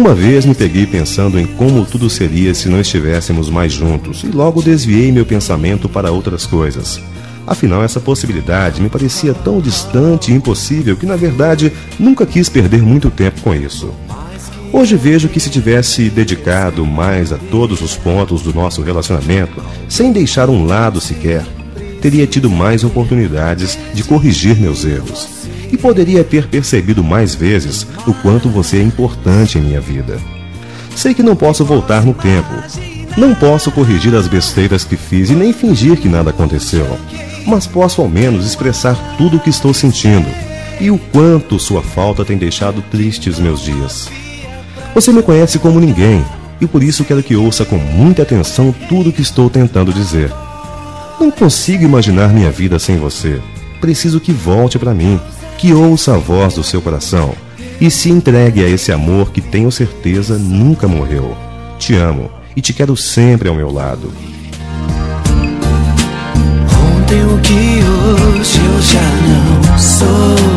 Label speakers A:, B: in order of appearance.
A: Uma vez me peguei pensando em como tudo seria se não estivéssemos mais juntos e logo desviei meu pensamento para outras coisas. Afinal, essa possibilidade me parecia tão distante e impossível que, na verdade, nunca quis perder muito tempo com isso. Hoje vejo que se tivesse dedicado mais a todos os pontos do nosso relacionamento, sem deixar um lado sequer, teria tido mais oportunidades de corrigir meus erros. E poderia ter percebido mais vezes o quanto você é importante em minha vida. Sei que não posso voltar no tempo. Não posso corrigir as besteiras que fiz e nem fingir que nada aconteceu. Mas posso ao menos expressar tudo o que estou sentindo e o quanto sua falta tem deixado tristes meus dias. Você me conhece como ninguém e por isso quero que ouça com muita atenção tudo o que estou tentando dizer. Não consigo imaginar minha vida sem você. Preciso que volte para mim, que ouça a voz do seu coração e se entregue a esse amor que tenho certeza nunca morreu. Te amo e te quero sempre ao meu lado.
B: Ontem o que hoje eu já não sou.